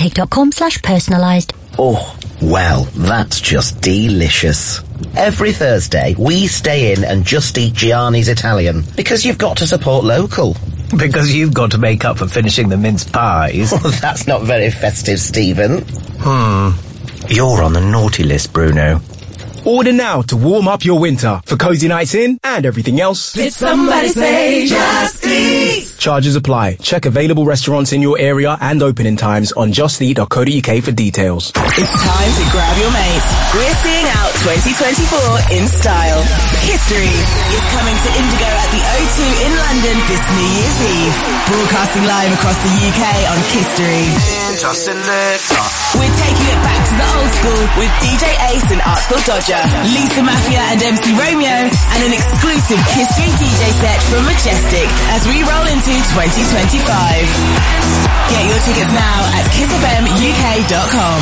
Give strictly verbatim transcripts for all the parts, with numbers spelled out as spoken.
cake.com slash personalised. Oh, well, that's just delicious. Every Thursday, we stay in and just eat Gianni's Italian, because you've got to support local. Because you've got to make up for finishing the mince pies. Well, that's not very festive, Stephen. Hmm. You're on the naughty list, Bruno. Order now to warm up your winter for cozy nights in and everything else. Did somebody say Just Eat? Charges apply. Check available restaurants in your area and opening times on just eat dot co dot uk for details. It's time to grab your mates. We're seeing out twenty twenty-four in style. History is coming to Indigo at the O two in London this New Year's Eve. Broadcasting live across the U K on History. We're taking it back to the old school with D J Ace and Artful Dodger, Lisa Mafia and M C Romeo, and an exclusive History D J set from Majestic as we roll into twenty twenty-five. Get your tickets now at kiss f m u k dot com.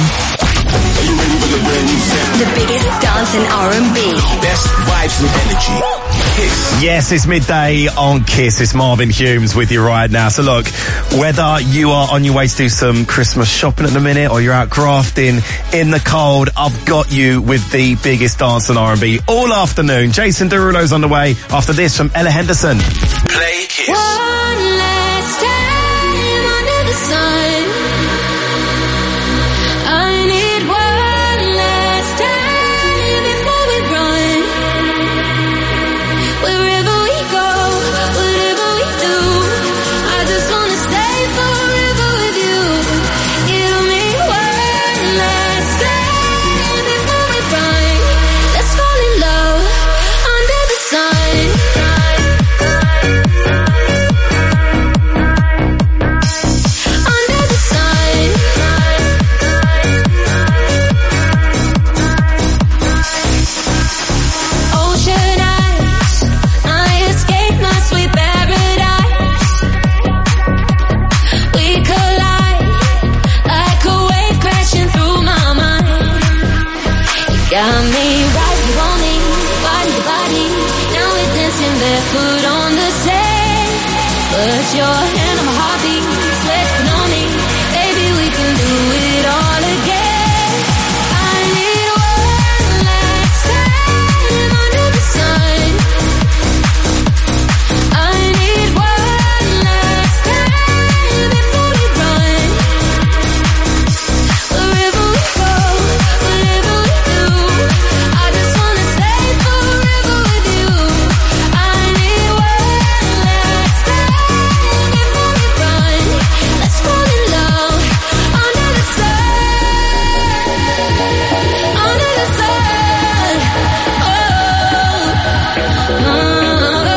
The biggest dance and R and B. Best vibes and energy. Kiss. Yes, it's midday on Kiss. It's Marvin Humes with you right now. So look, whether you are on your way to do some Christmas shopping at the minute or you're out grafting in the cold, I've got you with the biggest dance and R and B all afternoon. Jason Derulo's on the way after this from Ella Henderson. Play Kiss. One last time under the sun. I need one last time before we run. Wherever we go, whatever we do, I just wanna stay forever with you. Give me one last time before we run. Let's fall in love under the sun. Got me right, you want me, body to body. Now we're dancing barefoot on the sand. Put your hand on my heartbeat, sweat on me. Baby, we can do it all again. I need one last time under the sun. I need one last time before we run. Wherever we go, whatever we do, I just wanna stay forever with you. I need one last time before we run. Let's fall in love under the sun, under the sun. Oh, oh.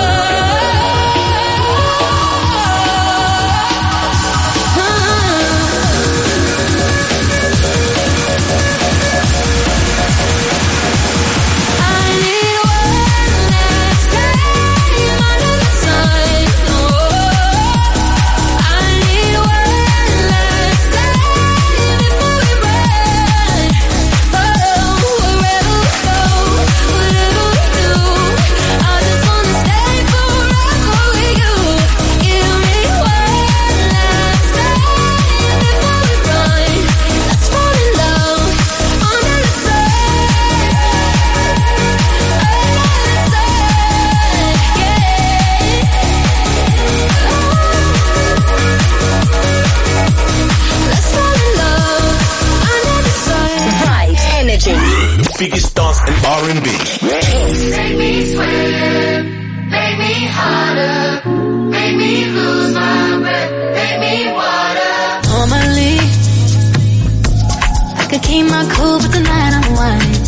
Biggest dance and R and B. Make me swim, make me harder, make me lose my breath, make me water. Normally, I could keep my cool, but tonight I'm whining.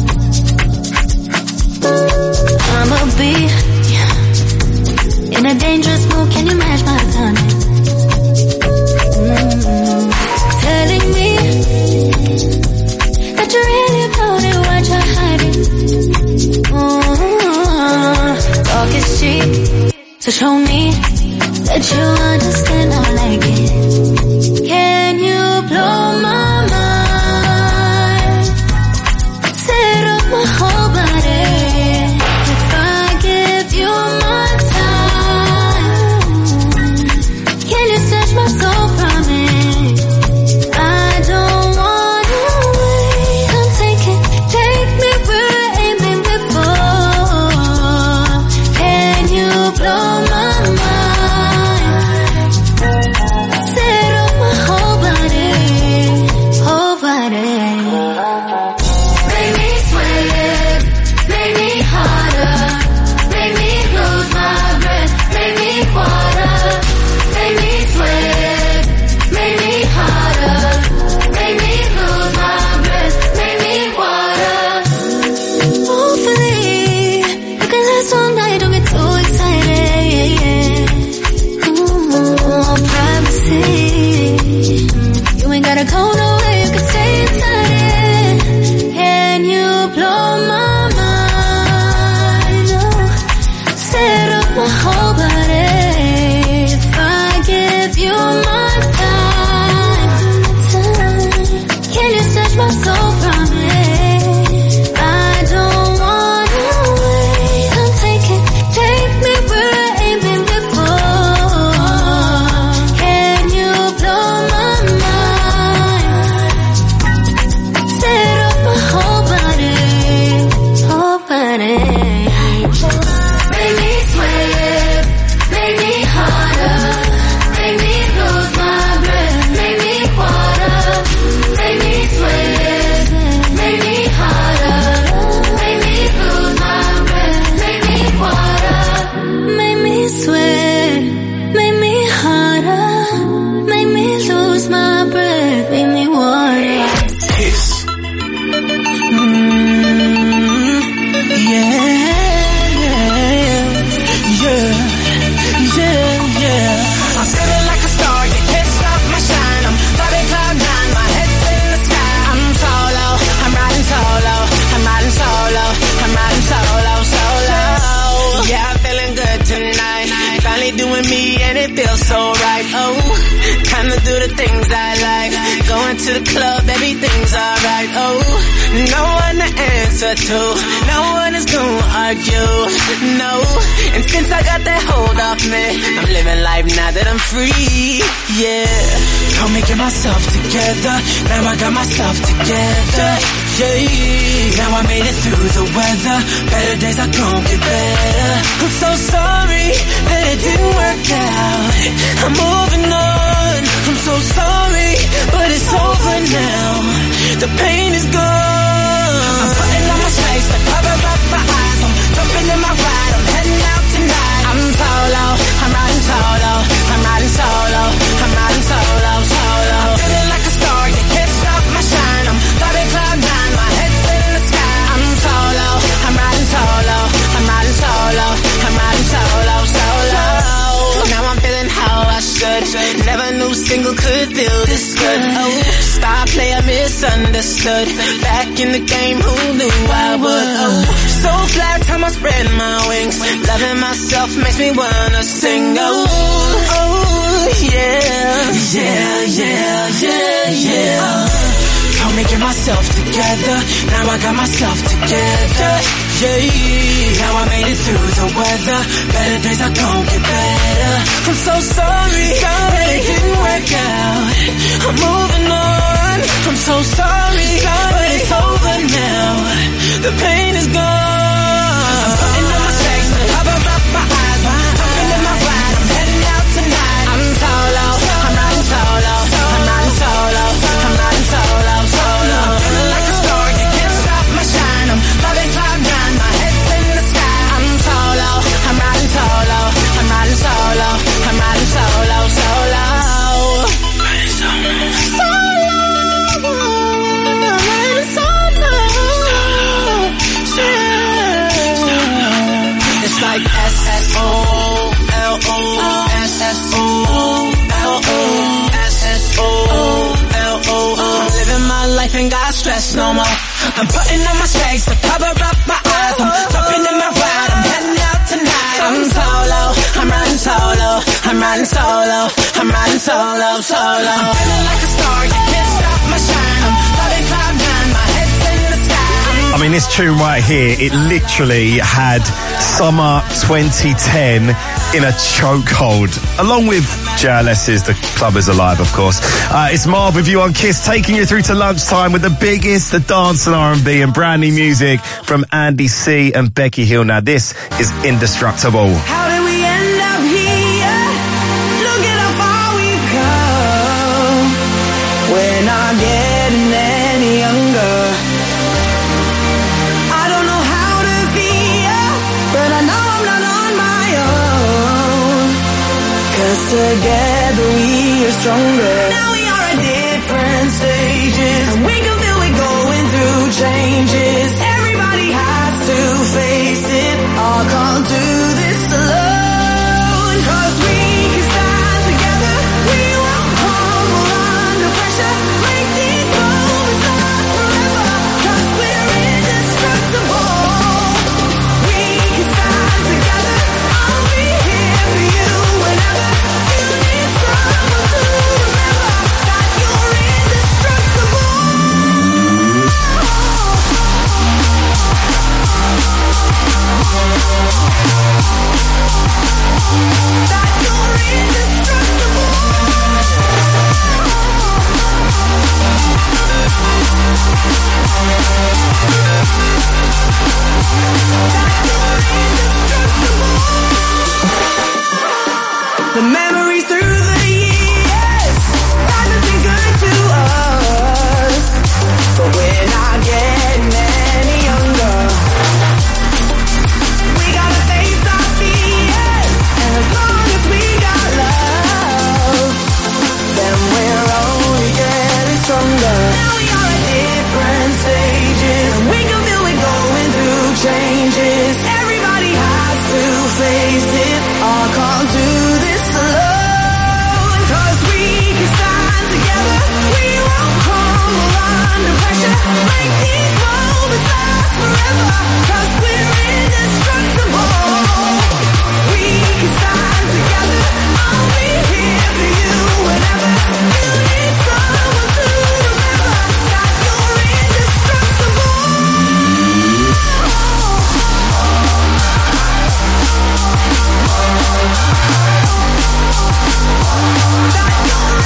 I'ma be in a dangerous mood, can you match my timing? Mm-hmm. Telling me that you're really about it, what you're hiding. Mm-hmm. Talk is cheap, so show me that you understand I like it. Can you blow my mind? Set up my whole body. If I give you my time, can you snatch my soul from it? I a corner where you can stay inside it. Can you blow my mind? Oh, set up my whole body. If I give you my time, can you snatch my soul from me? I don't wanna wait. Come take it, take me where I ain't been before. Can you blow my mind? Set up my whole body, whole body. Make me sweat, make me harder, make me lose my breath, make me water, make me sweat, make me harder, make me lose my breath, make me water, make me sweat, make me harder, make me lose my breath, make me water. Kiss. Yeah, yeah, yeah, yeah. I'm feeling like a star, you can't stop my shine. I'm flying cloud nine, my head's in the sky. I'm solo, I'm riding solo, I'm riding solo, I'm riding solo, solo. Yeah, I'm feeling good tonight. Finally doing me and it feels so right. Oh, time to do the things I like. Going to the club, everything's alright. Oh, no one to answer to, no one is gonna argue, no. And since I got that hold off me, I'm living life now that I'm free, yeah. Told me get myself together, now I got myself together, yeah. Now I made it through the weather, better days are gonna get better. I'm so sorry that it didn't work out, I'm moving on. I'm so sorry, but it's over now, the pain is gone. I'm putting on my shades to cover up my eyes. I'm jumping in my ride, I'm heading out tonight. I'm solo, I'm riding solo, I'm riding solo, I'm riding solo, solo. I'm feeling like a star, you can't stop my shine. I'm flying cloud nine, my head's in the sky. I'm solo, I'm riding solo, I'm riding solo, I'm riding solo, solo. Now I'm feeling how I should. Never knew single could feel this good. Oh, star player misunderstood. Back in the game, who knew I would? Oh, so fly, time I spread my wings. Loving myself makes me wanna sing. Oh, oh, yeah, yeah, yeah, yeah, yeah. Told me get myself together, now I got myself together, yeah. Now I made it through the weather, better days are gonna get better. I'm so sorry, that it didn't work out, I'm moving on. I'm so sorry, but it's over now, the pain is gone. I'm putting on my shades to cover up my eyes. Jumping in my ride, I'm heading out tonight. I'm solo, I'm riding solo, I'm riding solo, I'm riding solo, solo. I'm feeling like a star, you can't stop my shine. I'm flying cloud nine, my head's in the sky. I'm solo, I'm riding solo, I'm riding solo, I'm riding solo, solo. Riding solo, solo, I'm riding solo, solo, solo. It's like S S O L O, S S O L O, S S O L O. I'm living my life, ain't got stress no more. I'm putting on my shades to cover up my eyes. I'm jumping in my ride, I'm heading out tonight. I'm solo, I'm riding solo, I'm riding solo, I'm riding solo, solo. I'm feeling like a star, you can't stop my shine. I'm flying cloud nine, my head's in the sky. I mean, this tune right here, it literally had summer twenty ten in a chokehold, along with J L S's The Club Is Alive, of course. Uh, it's Marv with you on Kiss, taking you through to lunchtime with the biggest, the dance and R and B, and brand new music from Andy C and Becky Hill. Now, this is Indestructible. How did we end up here? Look at how far we've come. We're not getting any younger. I don't know how to be ya, but I know I'm not on my own. 'Cause together we are stronger. Now we are at different stages, and we can feel we're going through changes. Everybody has to face it. I can't do this alone. 'Cause we can stand together. We won't crumble under pressure. We stronger. Now we are at different stages. We can feel it going through changes. Everybody has to face it. I can't do this alone. Cause we can stand together. We won't crumble under pressure. Make these moments last forever. Cause we're indestructible. We can stand together. I'll be here for you whenever you need someone to remember that you're indestructible. That you're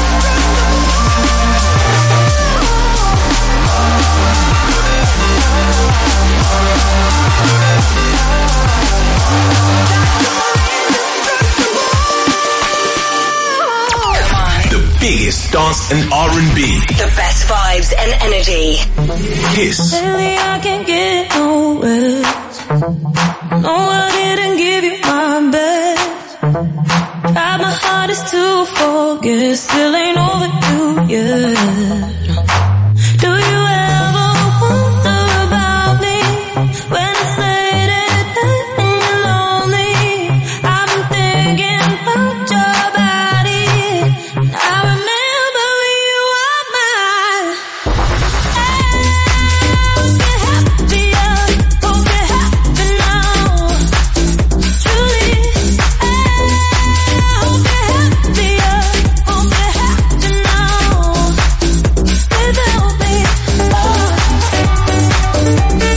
The biggest dance and R and B. The best vibes and energy. Kiss. Lately I can't get no rest. No, I didn't give you my best. Tried my hardest to forget, still ain't over you yet. Do you ever wonder about me when it's late at night and you're lonely? I've been thinking about your body. I remember when you were mine. Hope you're happier, hope you're happy now. Truly, hope you're happier, hope you're happy now. Without me, oh, I hope you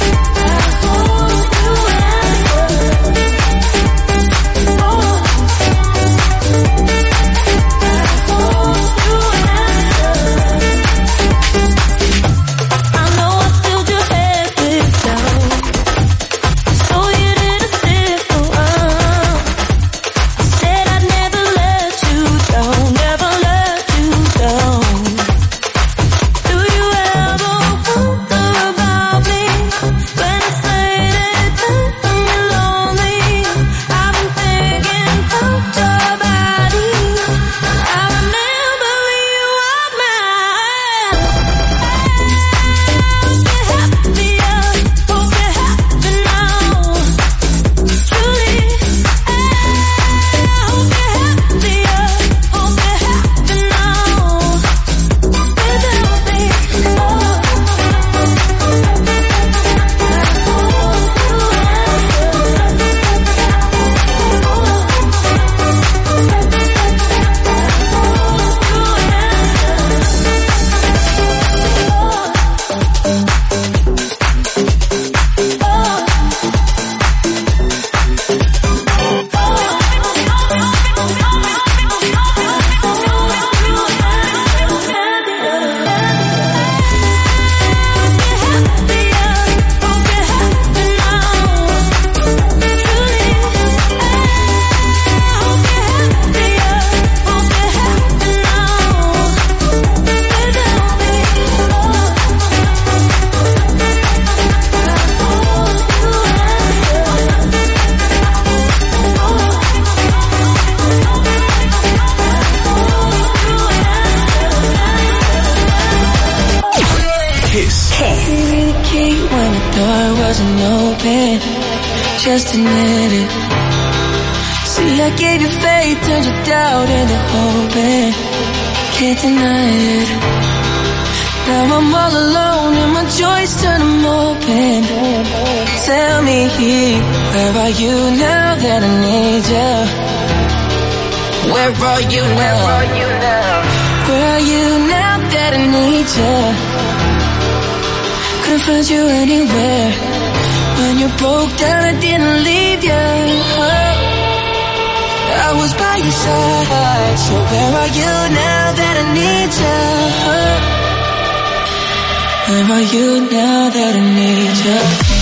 I know I filled your head with doubt, so you didn't stick around. I said I'd never let you down, never let you down. Do you ever wonder about me when it's late at night and you're lonely? I've been thinking about your body. I remember when you were mine. Hope you're happier, hope you're happy now. Truly, hope you're happier, hope you're happy now. Without me, oh, Kiss. gave me the key when the door wasn't open. Just admit it. See, I gave you faith, turned your doubt into hope, and can't deny it. Now I'm all alone and my joys turn them open. Tell me, where are you now that I need you? Where are you now? Where are you now that I need you? Couldn't find you anywhere. When you broke down, I didn't leave you. I was by your side. So where are you now that I need you? Where are you now that I need you?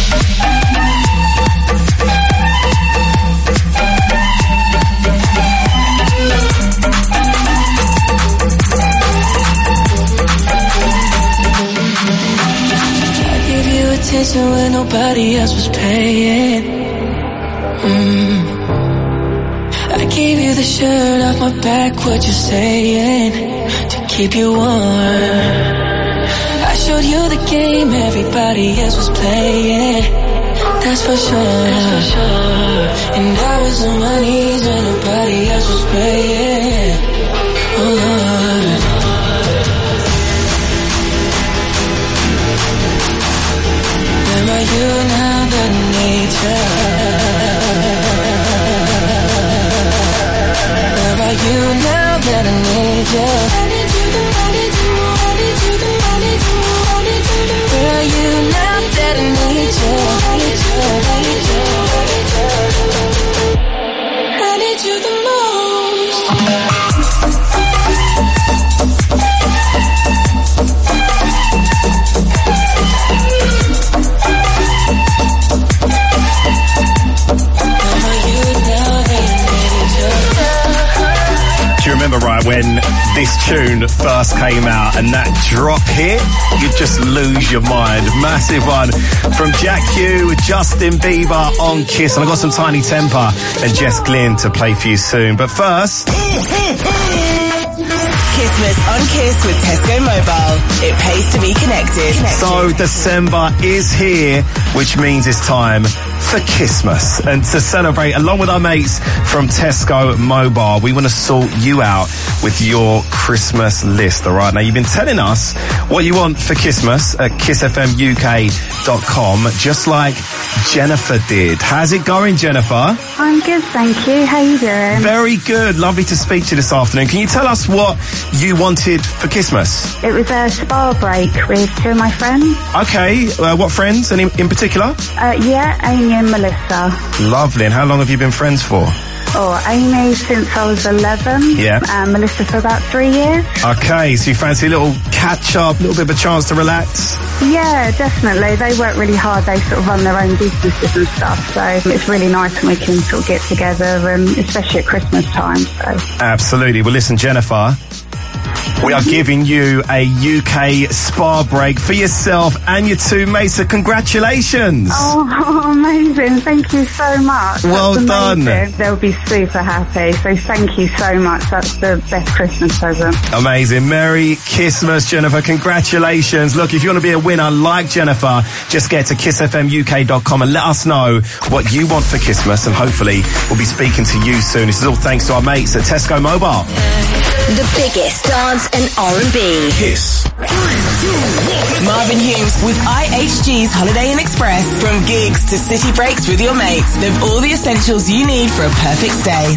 Attention when nobody else was paying. Mm. I gave you the shirt off my back, what you saying? To keep you warm. I showed you the game everybody else was playing. That's for sure. That's for sure. And I was on my knees when nobody else was praying. Oh Lord. Where are you now that I need you? Where are you now that I need you? I need you, I need you, I need you, I need you, I need you. Where are you now that I need you? I need you, I need you, I need you the most. Do you remember, right, when this tune first came out and that drop hit, you'd just lose your mind. Massive one from Jack Hugh, Justin Bieber on Kiss. And I've got some Tiny Temper and Jess Glynn to play for you soon. But first... Christmas on Kiss with Tesco Mobile. It pays to be connected. So December is here, which means it's time for Christmas. And to celebrate, along with our mates from Tesco Mobile, we want to sort you out with your Christmas list, all right? Now, you've been telling us what you want for Christmas at kiss f m u k dot com, just like Jennifer did. How's it going, Jennifer? I'm good, thank you. How you doing? Very good. Lovely to speak to you this afternoon. Can you tell us what you wanted for Christmas? It was a spa break with two of my friends. Okay. Uh, what friends? Any in particular? Uh, yeah, Amy and Melissa. Lovely. And how long have you been friends for? Oh, Amy since I was eleven. Yeah. And Melissa for about three years. Okay, so you fancy a little catch-up, a little bit of a chance to relax? Yeah, definitely. They work really hard. They sort of run their own businesses and stuff. So it's really nice when we can sort of get together, and especially at Christmas time. So. Absolutely. Well, listen, Jennifer, we are giving you a U K spa break for yourself and your two mates, so congratulations. Oh, amazing. Thank you so much. Well That's done. amazing. They'll be super happy. So thank you so much. That's the best Christmas present. Amazing. Merry Christmas, Jennifer. Congratulations. Look, if you want to be a winner like Jennifer, just get to kiss f m u k dot com and let us know what you want for Christmas, and hopefully we'll be speaking to you soon. This is all thanks to our mates at Tesco Mobile. The biggest dance and R and B. Kiss. Marvin Humes with I H G's Holiday Inn Express. From gigs to city breaks with your mates, they've all the essentials you need for a perfect stay.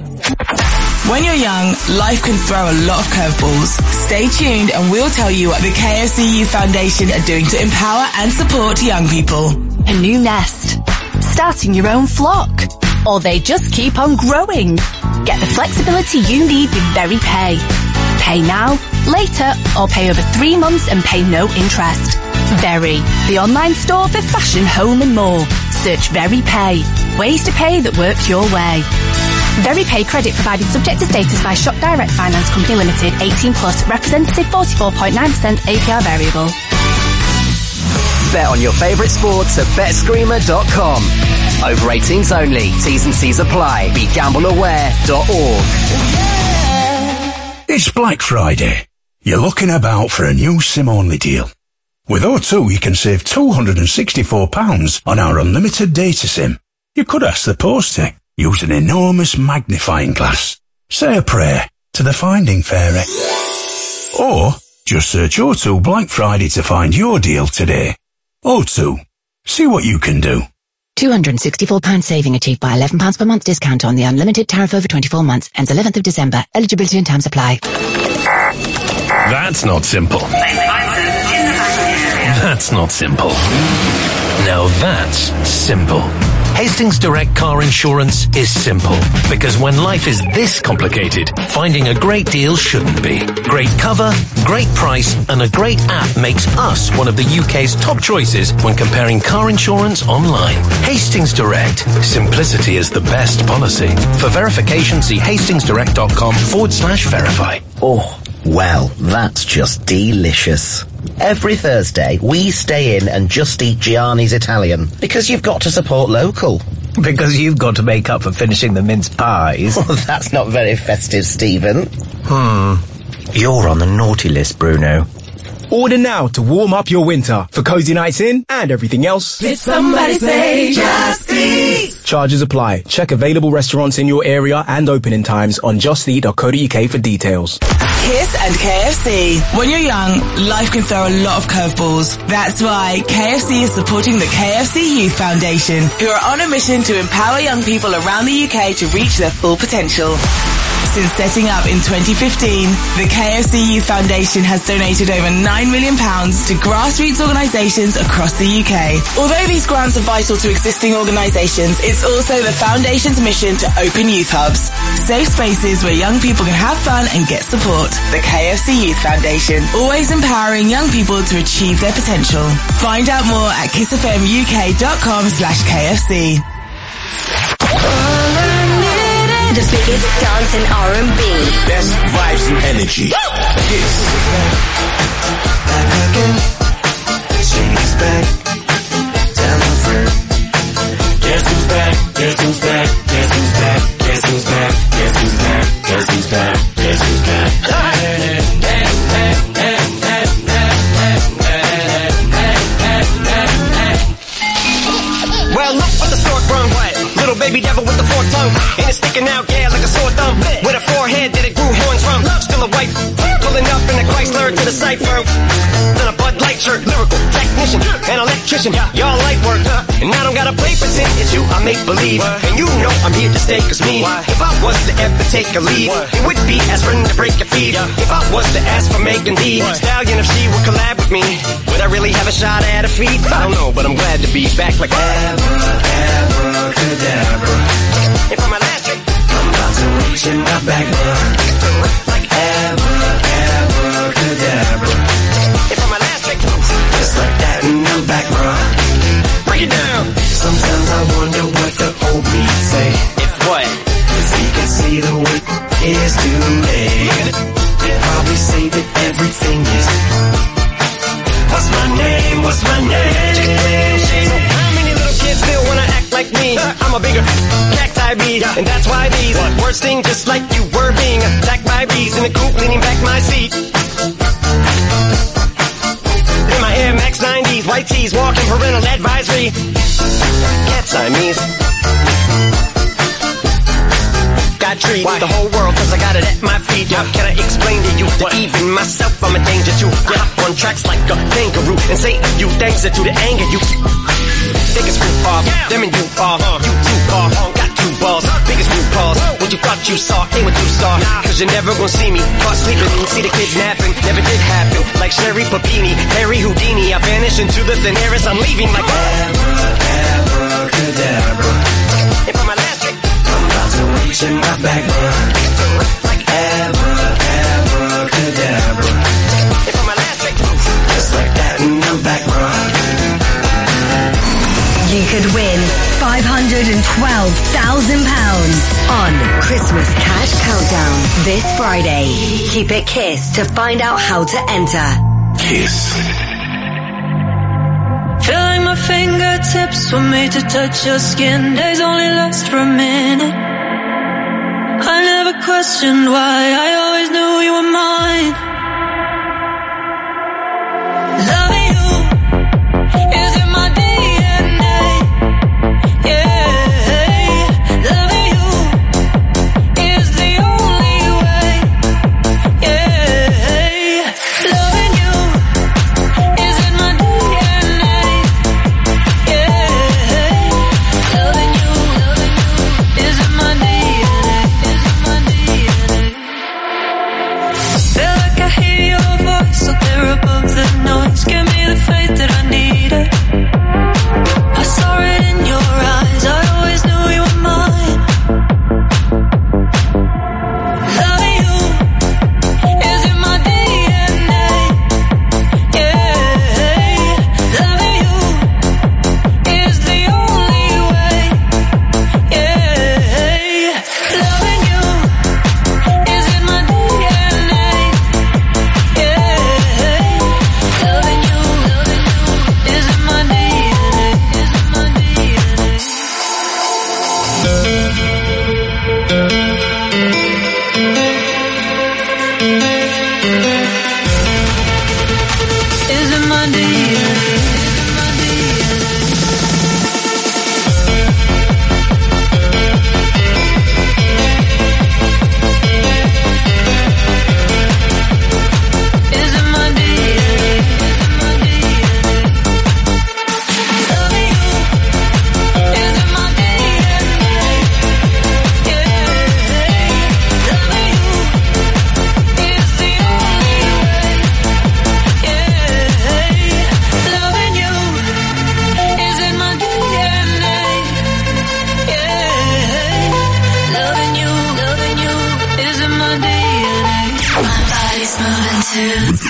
When you're young, life can throw a lot of curveballs. Stay tuned and we'll tell you what the K F C U Foundation are doing to empower and support young people. A new nest. Starting your own flock. Or they just keep on growing. Get the flexibility you need with VeryPay. Pay now, later, or pay over three months and pay no interest. Very, the online store for fashion, home and more. Search VeryPay. Ways to pay that work your way. VeryPay credit provided subject to status by Shop Direct Finance Company Limited, eighteen plus, representative forty-four point nine percent A P R variable. Bet on your favourite sports at bet screamer dot com. Over eighteens only. T's and C's apply. Be gamble aware dot org. It's Black Friday. You're looking about for a new SIM-only deal. With O two, you can save two hundred sixty-four pounds on our unlimited data SIM. You could ask the post to use an enormous magnifying glass. Say a prayer to the Finding Fairy. Or just search O two Black Friday to find your deal today. O two. See what you can do. two hundred sixty-four pounds saving achieved by eleven pounds per month discount on the unlimited tariff over twenty-four months. Ends eleventh of December. Eligibility and terms apply. That's not simple. That's not simple. Now that's simple. Hastings Direct Car Insurance is simple, because when life is this complicated, finding a great deal shouldn't be. Great cover, great price, and a great app makes us one of the U K's top choices when comparing car insurance online. Hastings Direct. Simplicity is the best policy. For verification, see hastings-direct.com forward slash verify. Oh, well, that's just delicious. Every Thursday, we stay in and just eat Gianni's Italian, because you've got to support local. Because you've got to make up for finishing the mince pies. Oh, that's not very festive, Stephen. Hmm. You're on the naughty list, Bruno. Order now to warm up your winter for cozy nights in and everything else. Did somebody say Just Eat? Charges apply. Check available restaurants in your area and opening times on just eat dot co dot uk for details. Kiss and K F C. When you're young, life can throw a lot of curveballs. That's why K F C is supporting the K F C Youth Foundation, who are on a mission to empower young people around the U K to reach their full potential. Since setting up in twenty fifteen, the K F C Youth Foundation has donated over nine million pounds to grassroots organisations across the U K. Although these grants are vital to existing organisations, it's also the Foundation's mission to open youth hubs, safe spaces where young people can have fun and get support. The K F C Youth Foundation, always empowering young people to achieve their potential. Find out more at kissfmuk.com slash KFC. The biggest dance and R and B. Best vibes and energy. Kiss. Back again. Shady's back. Tell a friend. Guess who's back? Guess who's back? Guess who's back? Guess who's back? Guess who's back? Guess who's back? Guess who's back? Well, look what the stork brung. Little baby devil with the forked tongue, and it's sticking out, yeah, like a sore thumb. With a forehead that it grew horns from. Still a white, pulling up in a Chrysler to the cipher. Then a Bud Light shirt, lyrical technician, an electrician. Y'all light work, and I don't gotta play pretend. It's you I make believe, and you know I'm here to stay. Cause me, if I was to ever take a lead, it would be aspirin to break your feet. If I was to ask for Megan Thee Stallion, if she would collab with me, would I really have a shot at a feat? I don't know, but I'm glad to be back like abracadabra. If I'm a last trick, I'm about to reach in my back, like abracadabra. If I'm a last trick, just like that and I'm back, bro. Break it down. Sometimes I wonder what the old me say. If what? If he can see the way is today, he'd probably say that everything is. What's my name? What's my name? How many little kids still wanna act like me? I'm a bigger cacti bee, and that's why these words sting just like you were being attacked by bees in the coop, leaning back my seat. In my Air Max nineties, white tees, walking parental advisory. Cat Siamese. Got treat the whole world cause I got it at my feet. How can I explain to you that even myself I'm a danger to? Yeah, on tracks like a kangaroo and say a few things that to the anger you. Think it's screw off, them and you are, you too far, got two balls, biggest blue balls. What you thought you saw ain't what you saw, cause you're never gonna see me caught sleeping. See the kidnapping, never did happen. Like Sherry Papini, Harry Houdini, I vanish into the thin air as I'm leaving like abracadabra. If I'm a last trick, I'm about to reach in my back, like abracadabra. If I'm a last trick, just like that and I'm back, bro. You could win five hundred twelve thousand pounds on Christmas Cash Countdown this Friday. Keep it Kiss to find out how to enter. Kiss. Feel like my fingertips were made to touch your skin. Days only last for a minute. I never questioned why, I always knew you were mine. Loving you is in my D N A. Yeah, loving you is the only way. Yeah, loving you is in my D N A. Yeah, loving you, loving you is in my D N A. Is in my D N A. Feel like I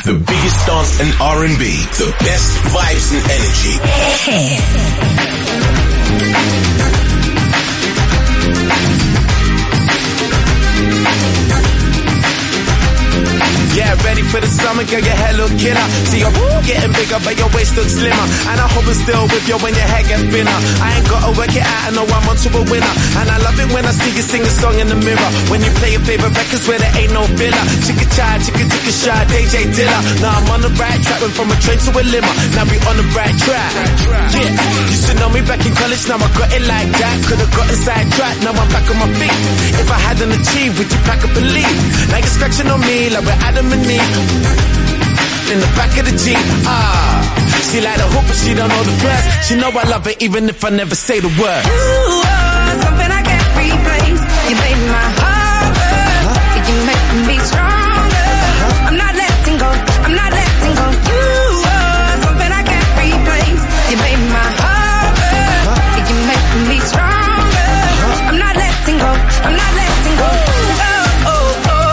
The biggest dance and R and B. The best vibes and energy. Yeah, ready for the summer, girl, your hair look killer. See your woo getting bigger, but your waist looks slimmer. And I hope it's still with you when your hair gets thinner. I ain't gotta work it out, I know I'm onto a winner. And I love it when I see you sing a song in the mirror. When you play your favorite records where there ain't no filler. Chicka chai, chicka chicka shy, D J Dilla. Now I'm on the right track, went from a train to a limo. Now we on the right track. Yeah, used to know me back in college, now I got it like that. Could've gotten sidetracked, now I'm back on my feet. If I hadn't achieved, would you pack up and leave? Now you're scratching on me like we're Adam and Eve. In the back of the Jeep, ah. She like the hoop, but she don't know the words. She know I love her even if I never say the words. You are something I can't replace. You made my heart burn. You make me stronger. I'm not letting go. I'm not letting go. You are something I can't replace. You made my heart burn. You make me stronger. I'm not letting go. I'm not letting go. Oh, oh, oh.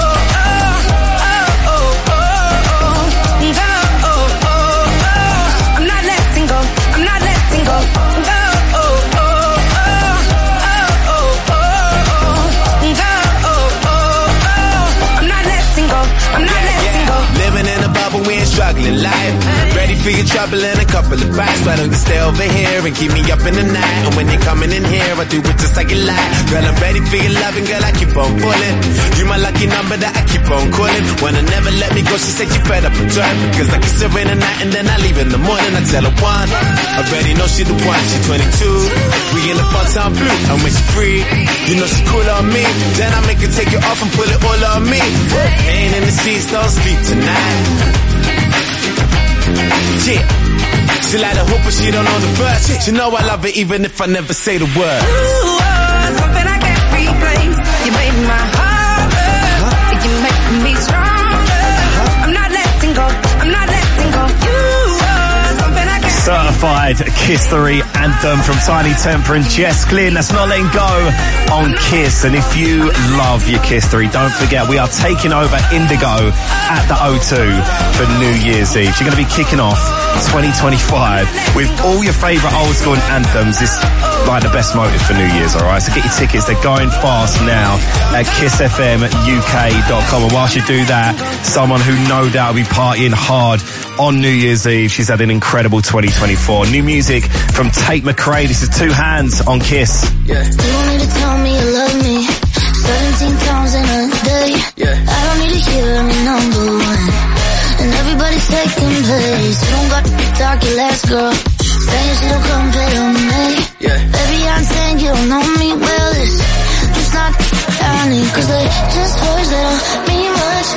We ain't struggling life. Ready for your trouble and a couple of bites. Why don't you stay over here and keep me up in the night? And when you're coming in here, I do it just like you like. Girl, I'm ready for your loving, girl, I keep on pulling. You my lucky number that I keep on calling. Wanna never let me go, she said she fed up and turn. Because I kiss her in the night and then I leave in the morning. I tell her one, I already know she the one, she twenty-two. We in the fun time blue, and when she free, you know she cool on me. Then I make her take it off and pull it all on me. Pain in the sheets, don't sleep tonight. Yeah, she like the hoop, but she don't know the words. She know I love her even if I never say the words. You are something I can't replace. You made my heart burn. You make me stronger. I'm not letting go. I'm not letting go. You are something I can't. Certified Kiss three anthem from Tiny Temper and Jess Glynn. That's Not Letting Go on Kiss. And if you love your Kiss three, don't forget we are taking over Indigo at the O two for New Year's Eve. You're going to be kicking off twenty twenty-five with all your favourite old school anthems. It's like the best motive for New Year's, alright? So get your tickets. They're going fast now at kiss f m u k dot com. And whilst you do that, someone who no doubt will be partying hard on New Year's Eve. She's had an incredible twenty twenty-four. New music from Tate McRae. This is Two Hands on Kiss. Yeah. You don't need to tell me you love me seventeen times in a day. Yeah. I don't need to hear I'm your number one. And everybody's taking place. You don't got to talk your last girl. Saying she don't come play on me. Yeah. Baby, I'm saying you don't know me well. It's just not I need. Cause they just words that don't mean much.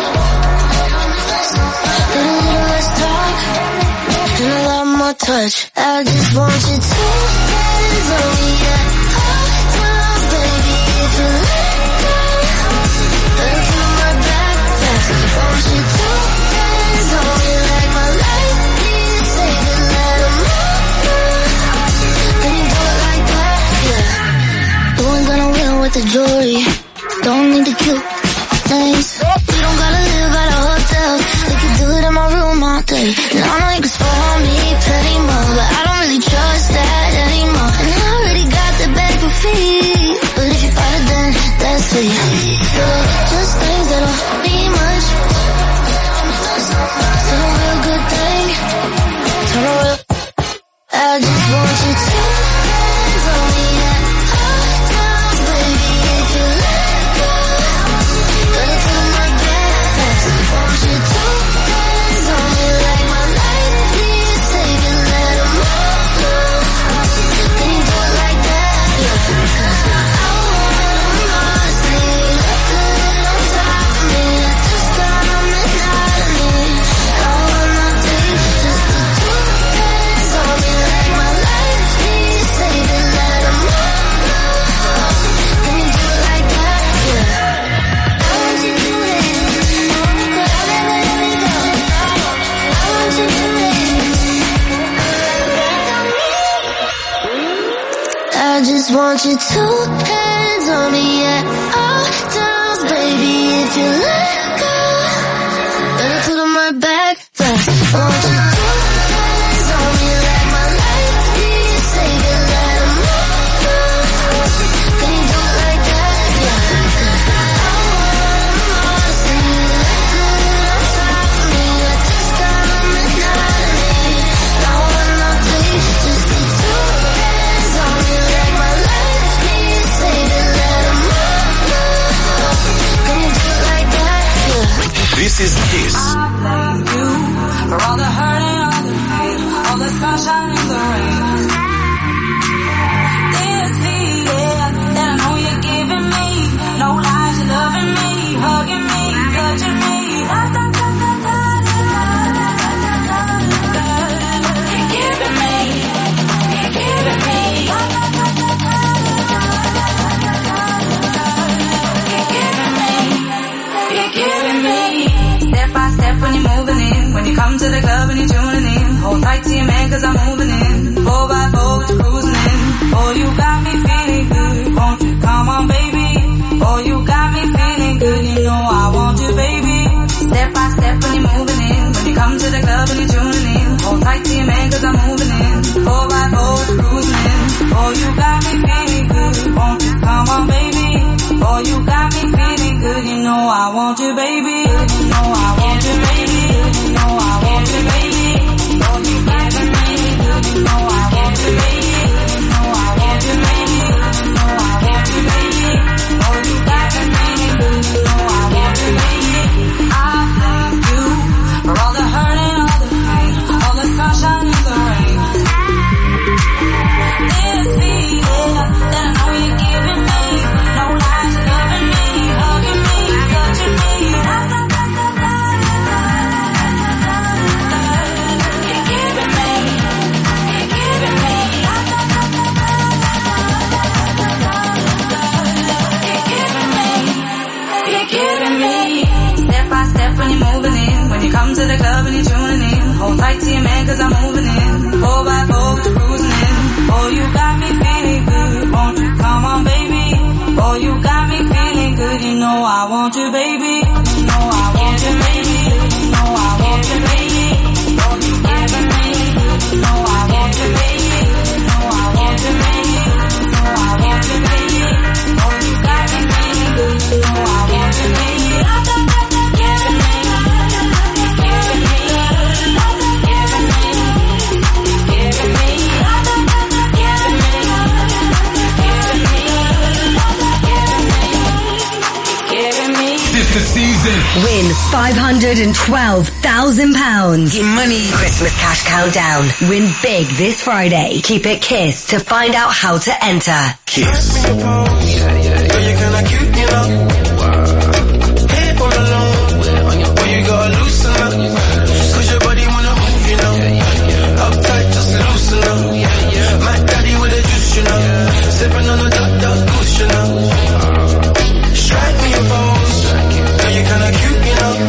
Get a little less talk and a lot more touch. I just want you to hands on me. Yeah. Hold on, baby, if you let go. Let it through my back fast. Want you to hands on me like my life needs saving. Let them know. Then you do it like that, yeah. You ain't gonna win with the jewelry. Don't need the cute names. We don't gotta live at a hotel. We can do it in my room all day. And I know you can spoil me plenty more, but I don't really trust that anymore. And I already got the bag for free. But if you fight it, then that's sweet. So just things that don't mean much. Still a real good thing. Turn a real. I just want you to hands on me at all times, baby. If you let go, let it through my back fast. Want you to hands on me like my life needs saving. Let them know. Then you do it like that, yeah. Cause I wanna must be looking on top of me. Just got on the night of me. I wanna take just the two hands on me like my life needs saving. Let them know. Then you do it like that, yeah. I want you to hands. I'll never let me go. I want you to hands. I just want you two hands on me at all times, baby. If you let go, let it through my back is Kiss. blame you for all the hurt and all the pain, all the sunshine and the rain. This feeling that I know you're giving me, no lies, you're loving me, hugging me, touching me. Da, da, da, da, da, da, da, da, da, da. You're giving me, you're giving me. Da, da, da, da, da, da, da, da, da. You're giving me, you're giving me. Step by step when you're moving in, when you come to the club and you're tuning in. Hold tight to your man cause I'm moving in. Four by four, we're cruising in. Oh, you got me feeling good. Won't you come on, baby? Oh, you got me feeling good. You know I want you, baby. Step by step when you're moving in. When you come to the club and you're tuning in. Hold tight to your man cause I'm moving in. Four by four, we're cruising in. Oh, you got me feeling good. Won't you come on, baby? Oh, you got me feeling good. You know I want you, baby. You know I want you, baby. You know I want you, baby. Oh, you giving me good. You know I want you, baby. You know I want you, baby. You know I want you, baby. Oh, you got me feeling good. You know I want you, baby. I blame you for all the hurt and all the pain, all the sunshine and the rain. This feeling that I know you're giving me, no lies, you're loving me, hugging me, touching me. Da, da, da, da, da, da, da, da. You're giving me, you're giving me. Da, da, da, da, da, da, da, da, da. You're giving me, you're giving me. Step by step when you're moving in, when you come to the club and you're tuning in. Hold tight to your man cause I'm moving in. Four by four, we're cruising in. Oh, you got me feeling good. Won't you come on, baby? Oh, you got me feeling good. You know I want you, baby. You know I want you, baby. You know I want you, baby. Oh, you giving me. You know I want you, baby. You know I want you, baby. You know I want you, baby. Oh, you got me feeling good. You know I want you, baby. Da, da, da, da, giving me. Giving me. Da, da, giving me. Giving me. Da, da, da, da, giving me. Giving me. Da, da, giving me. Giving me. This the season. Win five hundred twelve thousand pounds. Your money. Christmas cash countdown. Win big this Friday. Keep it Kiss to find out how to enter. Kiss. Girl, you kinda cute, you know. Head all alone. Boy, you gotta loosen up. Cause your body wanna move, you know. Uptight, just loosen up. My daddy with a juice, you know. Sipping on the dark, dark goose, you know. Strike me a pose. Girl, you kinda cute, you know.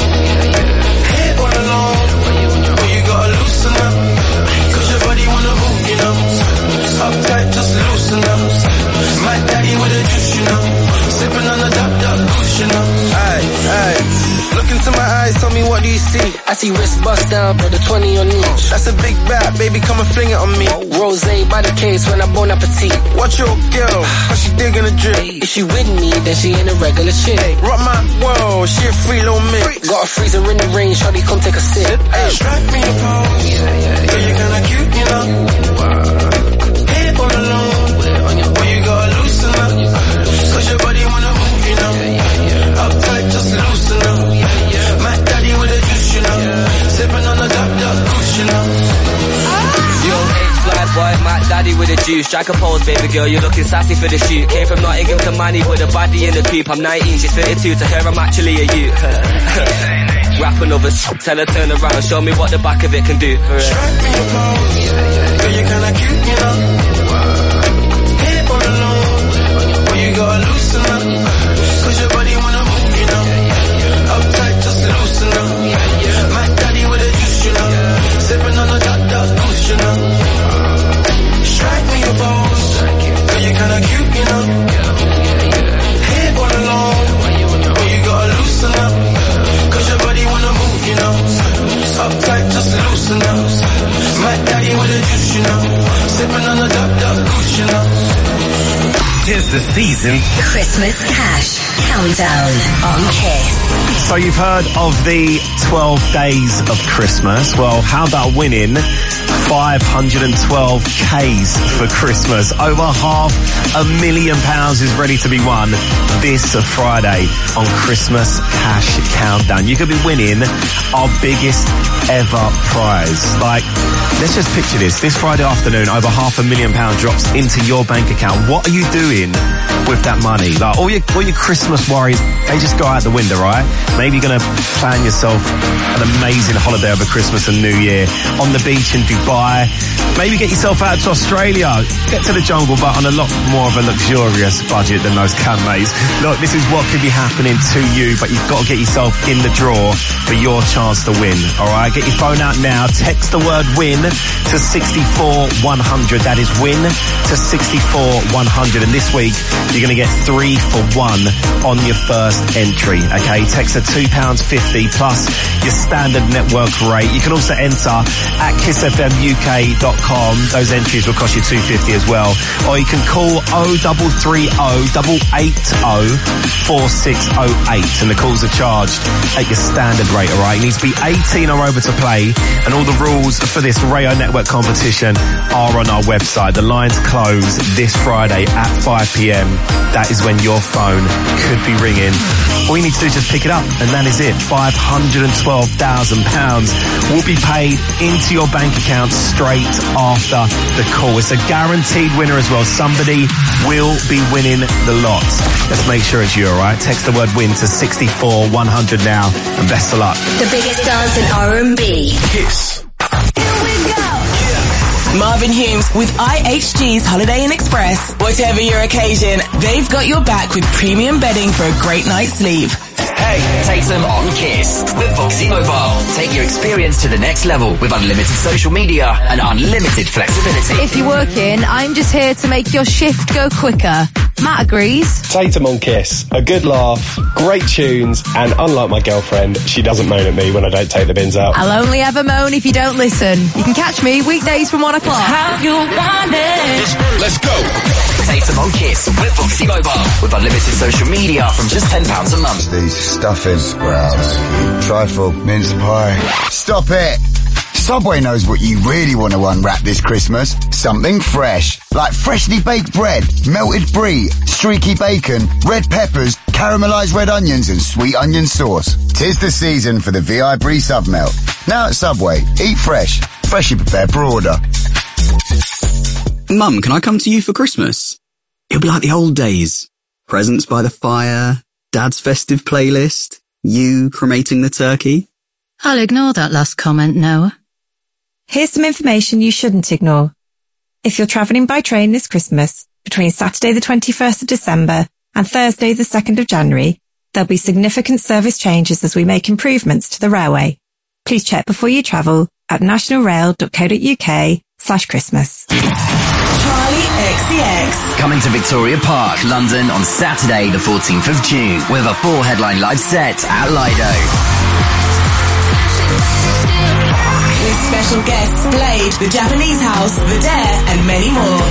Head all alone. Boy, you gotta loosen up. Cause your body wanna move, you know. Uptight, just loosen up. My daddy with a juice, you know. Sipping on the dark, dark goose, you know. Aye, aye. Look into my eyes, tell me what do you see? I see wrist bust down, put a twenty on each. That's a big bat, baby, come and fling it on me. Rosé by the case when I'm bon appetit. Watch your girl, cause she digging the drip. If she with me, then she ain't a regular chick. Rock my world, she a free little mix. Got a freezer in the rain, shawty, come take a sip. Hey, strike me a pose. Girl, you kinda cute, you know. Head all alone. Boy, you gotta loosen up. Cause your body wanna move, you know. Uptight, just loosen up. My daddy with a juice, you know. Sipping on the dark, dark goose, you know. Yo, H-fly boy, my daddy with a juice. Strike a pose, baby girl, you're looking sassy for the shoot. Came from Nottingham to Manny with a body in the coop. I'm nineteen, she's thirty-two, to her I'm actually a youth. Rap another s- tell her turn around, show me what the back of it can do. Right. Strike me a pose. Girl, you kinda cute, you know. Head all alone. Boy, you gotta loosen up. Cause your body wanna move, you know. Uptight, just loosen up. My daddy with a juice, you know. Sipping on the dark, dark goose, you know. Strike me a pose. Girl, you kinda cute, you know. Head all alone. Boy, you gotta loosen up. Cause your body wanna move, you know. Uptight, just loosen up. My daddy with a juice, you know. Sipping on the dark, dark goose, you know. Tis the season. Christmas cash countdown on Kiss. So you've heard of the twelve days of Christmas. Well, how about winning five hundred twelve K's for Christmas. Over half a million pounds is ready to be won this Friday on Christmas Cash Countdown. You could be winning our biggest ever prize. Like, let's just picture this. This Friday afternoon, over half a million pound drops into your bank account. What are you doing with that money? Like, all your, all your Christmas worries, they just go out the window, right? Maybe you're going to plan yourself an amazing holiday over Christmas and New Year on the beach in Dubai. Maybe get yourself out to Australia, get to the jungle, but on a lot more of a luxurious budget than those cammates. Look, this is what could be happening to you, but you've got to get yourself in the draw for your chance to win, alright? Get your phone out now, text the word WIN to sixty-four one hundred. That is WIN to sixty-four one hundred. And this week, you're going to get three for one on your first entry, okay? Text at two pounds fifty plus your standard network rate. You can also enter at kiss f m u k dot com. Those entries will cost you two pounds fifty as well. Or you can call oh three three oh, eight eight oh, four six oh eight, and the calls are charged at your standard rate, alright? You need to be eighteen or over to play, and all the rules for this Rayo Network competition are on our website. The lines close this Friday at five p m. That is when your phone could be ringing. All you need to do is just pick it up, and that is it. five hundred twelve thousand pounds will be paid into your bank account straight after the call. It's a guaranteed winner as well. Somebody will be winning the lot. Let's make sure it's you, alright? Text the word WIN to sixty-four one hundred now, and best of luck. The biggest dance in R and B. Kiss. Marvin Humes with I H G's Holiday Inn Express. Whatever your occasion, they've got your back with premium bedding for a great night's sleep. Hey, Tatum on Kiss with Voxy Mobile. Take your experience to the next level with unlimited social media and unlimited flexibility. If you're working, I'm just here to make your shift go quicker. Matt agrees. Tatum on Kiss. A good laugh, great tunes, and unlike my girlfriend, she doesn't moan at me when I don't take the bins out. I'll only ever moan if you don't listen. You can catch me weekdays from one o'clock. How you want it? Let's go. Tatum on Kiss with Voxy Mobile with unlimited social media from just ten pounds a month. These stuffing sprouts, trifle, mince pie. Stop it! Subway knows what you really want to unwrap this Christmas. Something fresh. Like freshly baked bread, melted brie, streaky bacon, red peppers, caramelised red onions and sweet onion sauce. Tis the season for the V I Brie Sub Melt. Now at Subway, eat fresh. Freshly prepared per order. Mum, can I come to you for Christmas? It'll be like the old days. Presents by the fire, Dad's festive playlist, you cremating the turkey. I'll ignore that last comment, Noah. Here's some information you shouldn't ignore. If you're travelling by train this Christmas, between Saturday the twenty-first of December and Thursday the second of January, there'll be significant service changes as we make improvements to the railway. Please check before you travel at nationalrail.co.uk slash Christmas. Charlie X C X. Coming to Victoria Park, London on Saturday the fourteenth of June with a full headline live set at Lido. With special guests Blade, The Japanese House, The Dare, and many more.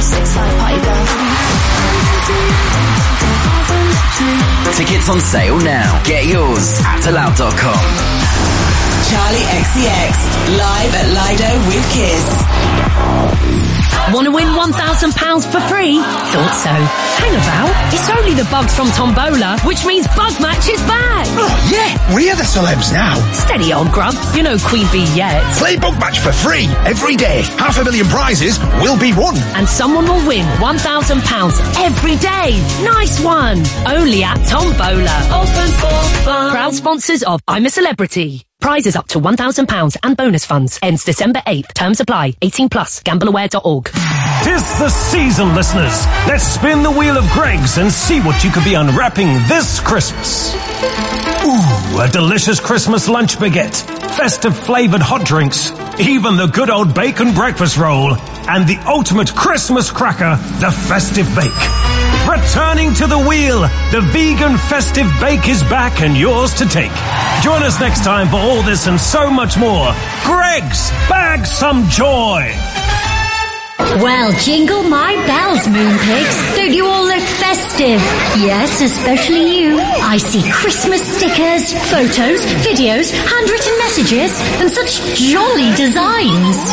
Tickets on sale now. Get yours at allow dot com. Charlie X C X, live at Lido with Kiss. Want to win one thousand pounds for free? Thought so. Hang about. It's only the bugs from Tombola, which means Bug Match is back. Oh, yeah. We're the celebs now. Steady, old grub. You know Queen Bee yet. Play Bug Match for free every day. Half a million prizes will be won. And someone will win one thousand pounds every day. Nice one. Only at Tombola. Open for fun. Proud sponsors of I'm a Celebrity. Prizes up to one thousand pounds and bonus funds. Ends December eighth. Terms apply. eighteen plus. gamble aware dot org. Tis the season, listeners. Let's spin the wheel of Greggs and see what you could be unwrapping this Christmas. Ooh, a delicious Christmas lunch baguette, festive flavoured hot drinks, even the good old bacon breakfast roll, and the ultimate Christmas cracker, the Festive Bake. Returning to the wheel, the vegan Festive Bake is back and yours to take. Join us next time for all this and so much more. Greggs, bag some joy. Well, jingle my bells, Moonpigs. Don't you all look festive? Yes, especially you. I see Christmas stickers, photos, videos, handwritten messages, and such jolly designs. Now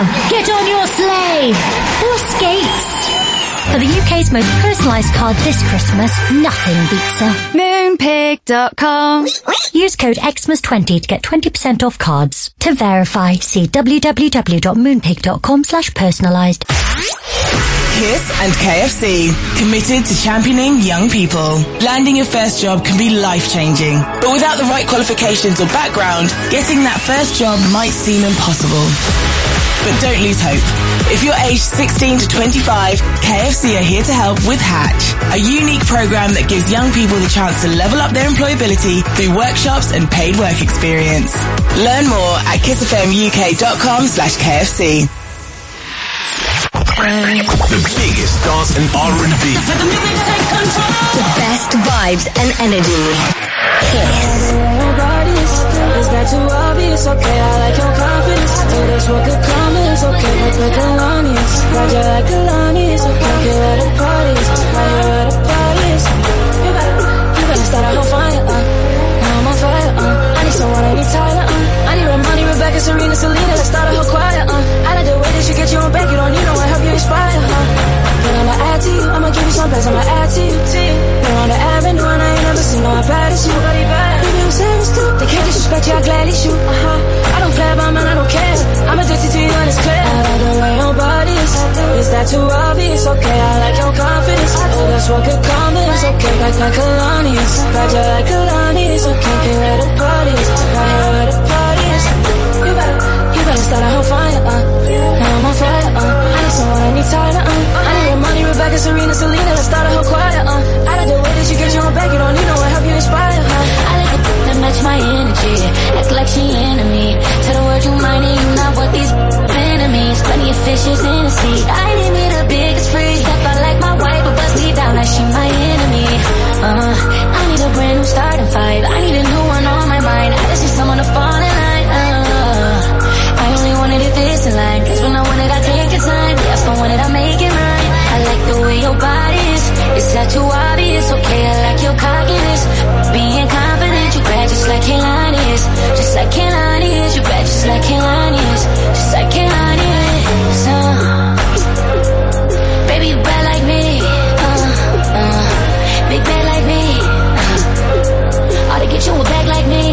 Get on your sleigh! Or skates! For the U K's most personalised card this Christmas, nothing beats a moonpig dot com. Use code Xmas twenty to get twenty percent off cards. To verify, see www.moonpig.com slash personalised. Kiss and K F C, committed to championing young people. Landing your first job can be life-changing, but without the right qualifications or background, getting that first job might seem impossible. But don't lose hope. If you're aged sixteen to twenty-five, K F C are here to help with Hatch, a unique program that gives young people the chance to level up their employability through workshops and paid work experience. Learn more at kissfmuk.com slash KFC. The biggest dance and R and B. The best vibes and energy. Kiss. Is that too obvious? Okay, I like your confidence. Oh, that's what good comments. Okay, but the Kalani's. Ride you like Kalani's. Okay, get at the parties. Ride you at the parties. You better, you better start a whole fire, uh. Now I'm on fire, uh. I need someone, I need Tyler, uh. I need Ramani, Rebecca, Serena, Selena. Let's start a whole choir, uh. I like the way that you get you on back. You don't need no one, help you inspire, huh? But I'ma add to you, I'ma give you some best, I'ma add to you, to you. You're on the avenue and I ain't never seen no one bad as you. Nobody bad. Baby, I'm serious too. They can't disrespect you, I gladly shoot, uh-huh. I don't play about man, I don't care. I'm addicted to you and it's clear. I like the way your body is. Is that too obvious? Okay, I like your confidence. Oh, that's what good comments. Okay, like like Kalani's. Ride you like Kalani's. Okay, get at the parties. Ride you at the parties. You better, you better start a whole fire, uh. Now I'm on fire, uh. I need someone, I need Tyler, uh. I need Ramani, Rebecca, Serena, Selena. Let's start a whole choir, uh. I like the way that you get you on back. You don't need no one, help you inspire, huh? I like the that match my energy. Act like she into me. Tell the world you mine and you not what these enemies. Plenty of fishes in the sea. I didn't need the biggest free. Step out like my wife, but bust me down like she my enemy. Uh, I need a brand new starting five. I need a new one on my mind. I just need someone to fall in line. Uh, I only wanted it this in line. Cause when I want it, I take your time. Yes, I want it, I make it right. I like the way your body is. Is that too obvious? Okay, I like your cockiness. Being confident, you bad just like Kehlani is. Just like Kehlani is. You bad just like Kehlani is. Just like Kehlani is. Uh, baby, you bad like me. Uh, uh, big bad like me. Uh, ought to get you a bag like me.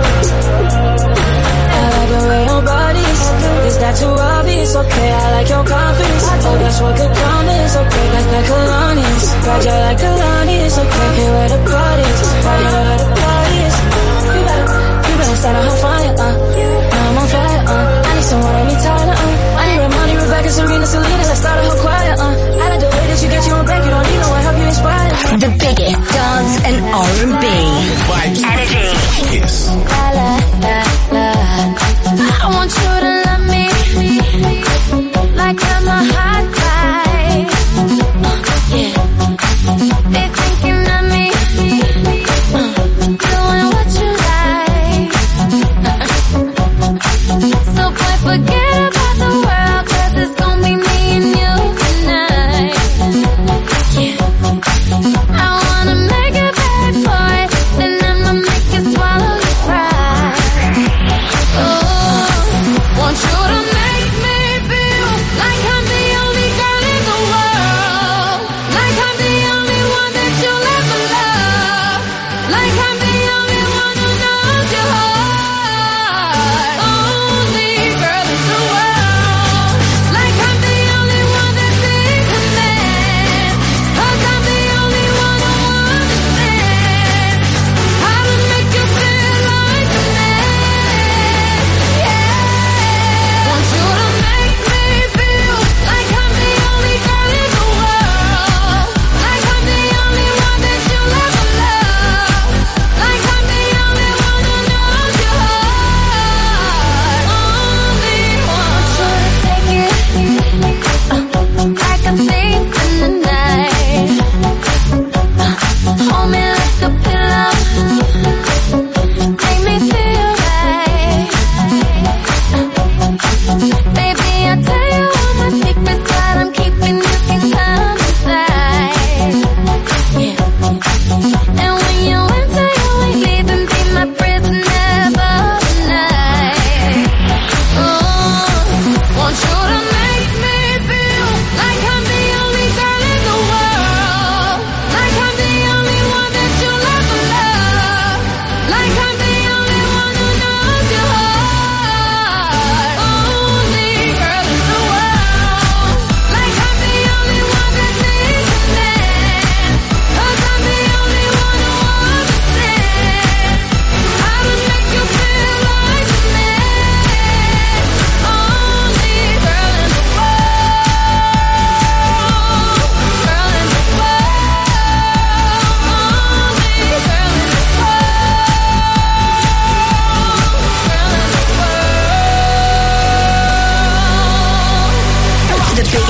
I like the way your body is. Is that too obvious? Okay, I like your confidence. Oh, that's what good comments. Okay, like like Kalani's. Ride you like Kalani's. Okay, here at the parties. Ride you at the parties. You better, you better start a whole fire, uh. Now I'm on fire, uh. I need someone, I need Tyler, uh. I need Ramani, Rebecca, Serena, Selena. Let's start a whole choir, uh. I like the way that you get you on back. You don't need no one, help you inspire. The biggest dance and R and B. Energy. Kiss. La la la la. I want you to love me like I'm a hot guy. Uh, yeah. They thinking of me, uh, doing what you like. Uh, so boy, forget about the world, cause it's gonna be me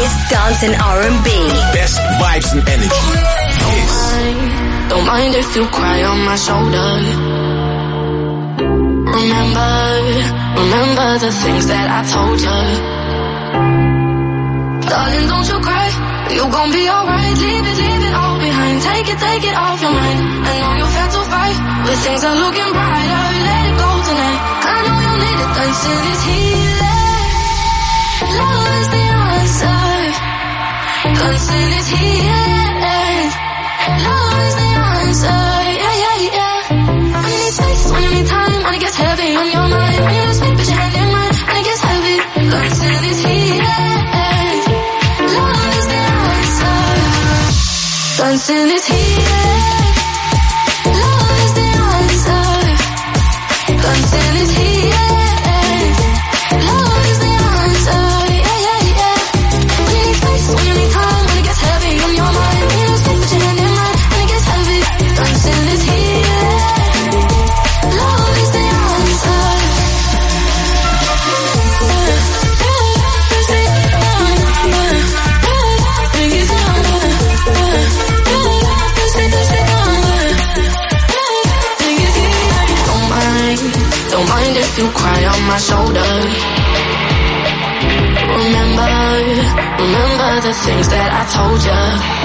best dance and R and B. Best vibes and energy. Kiss. Don't mind if you cry on my shoulder. Remember, remember the things that I told you. Darling, don't you cry. You gon' be alright. Leave it, leave it all behind. Take it, take it off your mind. I know you've had to fight, but things are looking brighter. Let it go tonight. I know you need it. Dancing is healing. Love is the answer. Dancing is healing. Love is the answer. Yeah, yeah, yeah. When you need space, when you need time, when it gets heavy on your mind, when you lose sleep, put your hand in mine, when it gets heavy. Dancing is healing. Love is the answer. Dancing is healing. Love is the answer. Dancing is healing. Love is the answer. Yeah, yeah, yeah. When you need space, when you need time, when it gets heavy on your mind, when you lose sleep, put your hand in mine, when it gets heavy. Dancing is healing. Love is the answer. Don't mind if you cry on my shoulder. Remember, remember the things that I told you.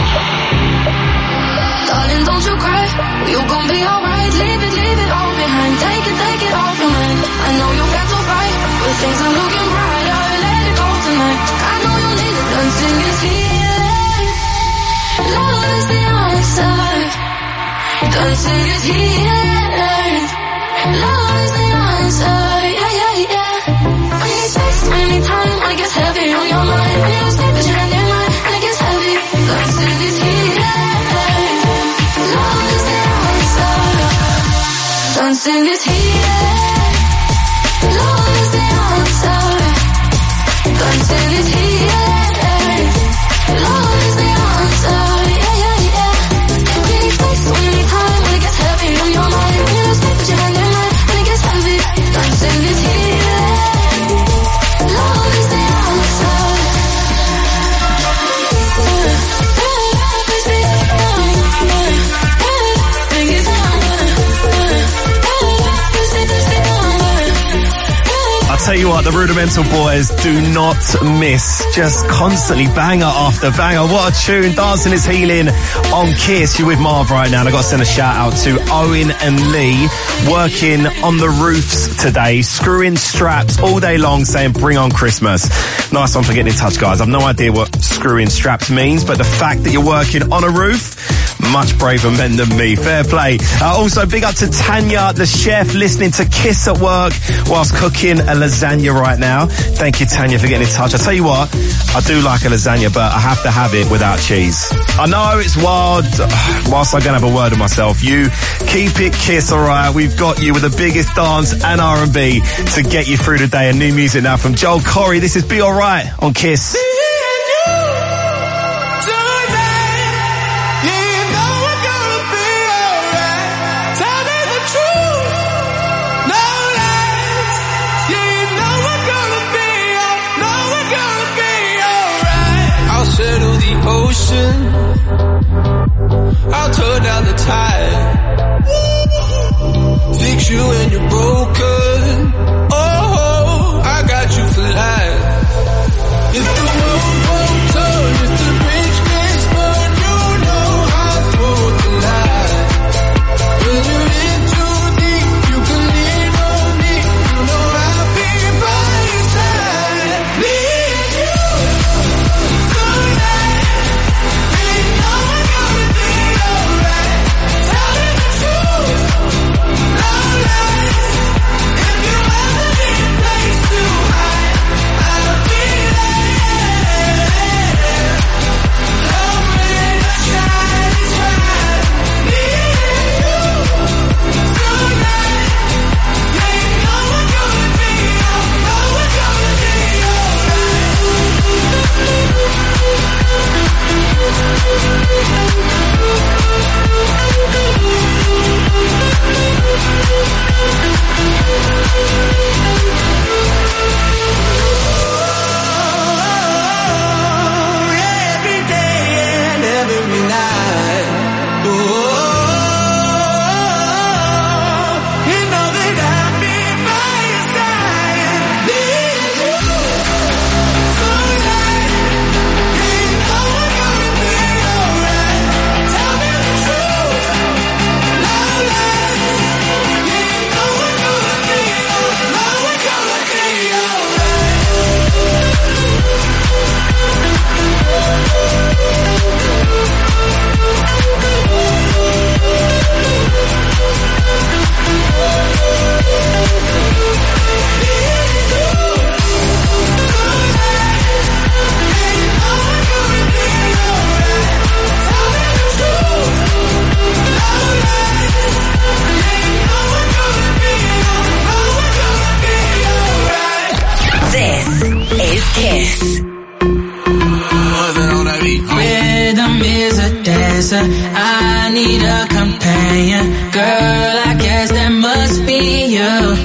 Darling, don't you cry. You gon' be alright. Leave it, leave it all behind. Take it, take it off your mind. I know you've had to fight, but things are looking brighter. Let it go tonight. I know you need it. Dancing is healing. Love is the answer. Dancing is healing. Love is the answer, yeah, yeah, yeah. When you need space, when you need time, when it gets heavy on your mind, when you lose sleep, put your hand in mine, when it gets heavy. Dancing is healing. Love is the answer. Dancing is healing. Love is the answer. Dancing is healing. Love is the answer, yeah, yeah, yeah. When you need space, when you need time, when it gets heavy on your mind, when you lose sleep, put your hand in mine. Dancing is healing. Love is the answer. I'll tell you what, the Rudimental Boys do not miss. Just constantly banger after banger. What a tune. Dancing is Healing on Kiss. You're with Marv right now, and I've got to send a shout out to Owen and Lee, working on the roofs today, screwing straps all day long, saying bring on Christmas. Nice one for getting in touch, guys. I've no idea what screwing straps means, but the fact that you're working on a roof, much braver men than me. Fair play. Uh, also, big up to Tanya, the chef, listening to Kiss at work whilst cooking a lasagna right now. Thank you, Tanya, for getting in touch. I tell you what, I do like a lasagna, but I have to have it without cheese. I know it's wild. Whilst I'm going to have a word with myself, you keep it Kiss, all right? We've got you with the biggest dance and R and B to get you through the day. And new music now from Joel Corey. This is Be Alright on Kiss. Settle the ocean, I'll turn down the tide, fix you when you're broken, oh, I got you for life. If the world won't turn, if the rich gets burned, you know I'll throw the line. When you're in too deep, you can lean on me, you know I'll be by your side. Need you. is Kiss. Rhythm is a dancer. I need a companion. Girl, I guess that must be you.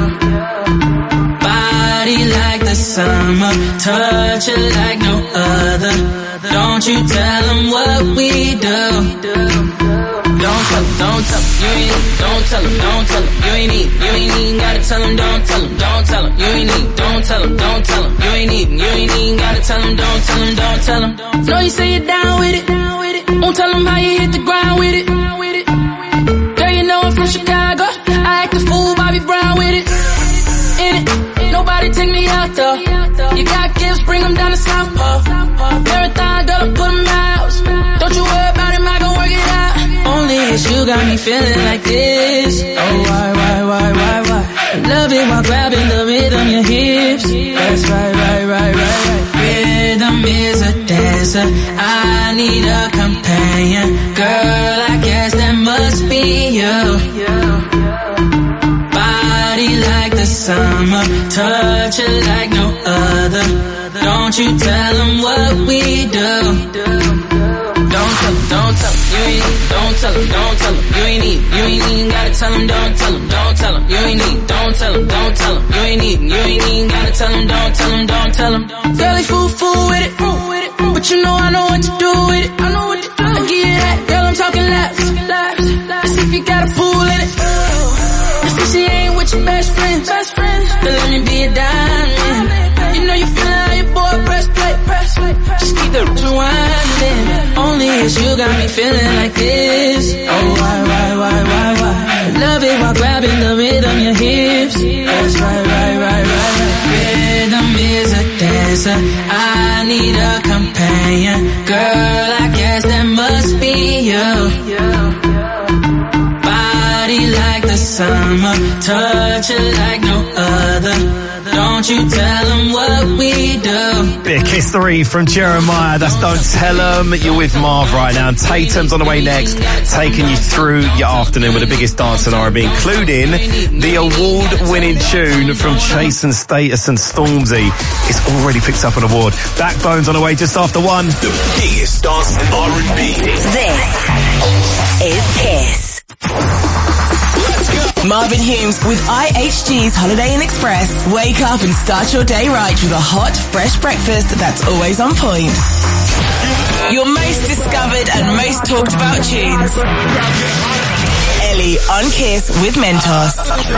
Body like the summer, touch it like no other. Don't you tell them what we do. Don't tell them, don't tell them, you ain't need, don't tell them, don't tell them, you ain't need, you ain't even gotta tell them, don't tell them, don't tell them, you ain't need, don't tell them, don't tell them, you ain't even, you ain't even gotta tell them, don't tell them, don't tell them. Know you say you're down with it, won't tell them how you hit the ground with it. Girl, you know I'm from Chicago, I act a fool, Bobby Brown with it. In it, nobody take me out though. You got gifts, bring them down to South Pole. Marathon, girl, I put them out. Don't you worry about him, I gon' work it out. Only it's you got me feeling like this. Oh, why, why, why, why, why? I love it while grabbing the rhythm, your hips. That's right, right, right, right, right. Rhythm is a dancer. I need a companion. Girl, I guess that must be you. Body like the summer, touch it like no other. Don't you tell them what we do. Don't tell them, don't tell them, you ain't need, don't tell them, don't tell them, you ain't need, you ain't even gotta tell them, don't tell them, don't tell them, you ain't need, don't tell them, don't tell them, you ain't need, you ain't even gotta tell them, don't tell them, don't tell them. Girl, they fool, fool with it, but you know I know what to do with it, I know what to do. I give you that, girl, I'm talking laps, laps. Let's see if you got a pool in it. Let's see she ain't with your best friend, best friend. But let me be a diamond. You know you feelin' how your boy press play, press play. Just keep the rewinding. Only it's you got me feeling like this. Oh, why, why, why, why, why? I love it while grabbing the rhythm, your hips. That's right, right, right, right, right. Rhythm is a dancer. I need a companion. Girl, I guess that must be you. Body like the summer, touch it like no other. Don't you tell them what we do. Bit of Kiss three from Jeremiah. That's Don't Tell 'Em. You're with Marv right now. And Tatum's on the way next, taking you through your afternoon with the biggest dance in R and B, including the award-winning tune from Chase and Status and Stormzy. It's already picked up an award. Backbone's on the way just after one. The biggest dance in R and B. This is Kiss. Marvin Humes with I H G's Holiday Inn Express. Wake up and start your day right with a hot, fresh breakfast that's always on point. Your most discovered and most talked about tunes. Ellie on Kiss with Mentos.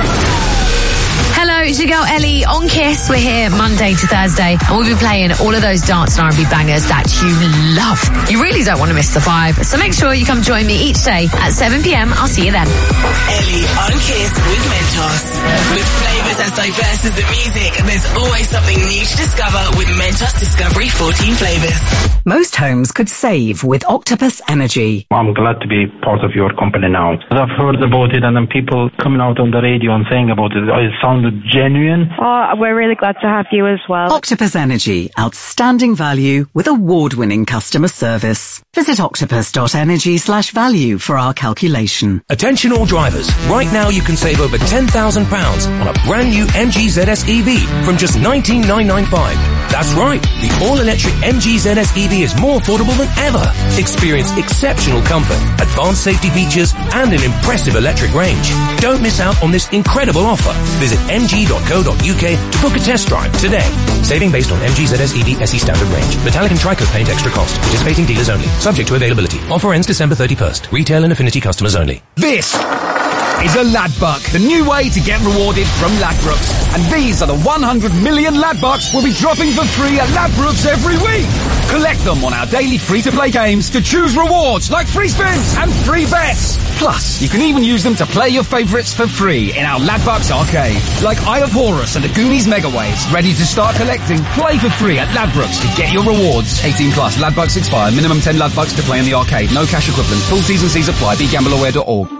Hello, it's your girl Ellie on Kiss. We're here Monday to Thursday and we'll be playing all of those dance and R and B bangers that you love. You really don't want to miss the vibe, so make sure you come join me each day at seven p.m. I'll see you then. Ellie on Kiss with Mentos. With flavours as diverse as the music, there's always something new to discover with Mentos Discovery fourteen flavours. Most homes could save with Octopus Energy. I'm glad to be part of your company now. I've heard about it and then people coming out on the radio and saying about it. It sounded genuine. Oh, we're really glad to have you as well. Octopus Energy, outstanding value with award-winning customer service. Visit octopus.energy slash value for our calculation. Attention all drivers. Right now you can save over ten thousand pounds on a brand new M G Z S E V from just nineteen thousand nine hundred ninety-five pounds. That's right. The all-electric M G Z S E V is more affordable than ever. Experience exceptional comfort, advanced safety features, and an impressive electric range. Don't miss out on this incredible offer. Visit m g dot co dot u k to book a test drive today. Saving based on M G Z S E V S E standard range. Metallic and Tricoat paint extra cost. Participating dealers only. Subject to availability. Offer ends December thirty-first. Retail and Affinity customers only. This is a Ladbuck, the new way to get rewarded from Ladbrokes. And these are the one hundred million Ladbucks we'll be dropping for free at Ladbrokes every week. Collect them on our daily free-to-play games to choose rewards like free spins and free bets. Plus, you can even use them to play your favourites for free in our Ladbucks arcade. Like Eye of Horus and the Goonies Megawaves. Ready to start collecting? Play for free at Ladbrokes to get your rewards. eighteen plus. Ladbucks expire. Minimum ten Ladbucks to play in the arcade. No cash equivalent. Full T's and C's apply. be gamble aware dot org.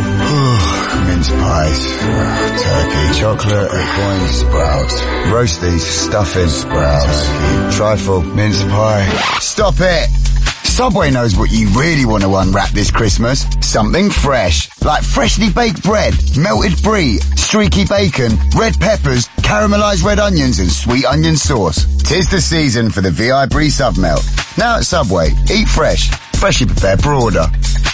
Mince pies, turkey, chocolate, equine, sprouts, roasties, stuffing, sprouts, turkey, trifle, mince pie. Stop it! Subway knows what you really want to unwrap this Christmas. Something fresh, like freshly baked bread, melted brie, streaky bacon, red peppers, caramelised red onions and sweet onion sauce. Tis the season for the V I Brie Sub Melt. Now at Subway, eat fresh, freshly prepared per order.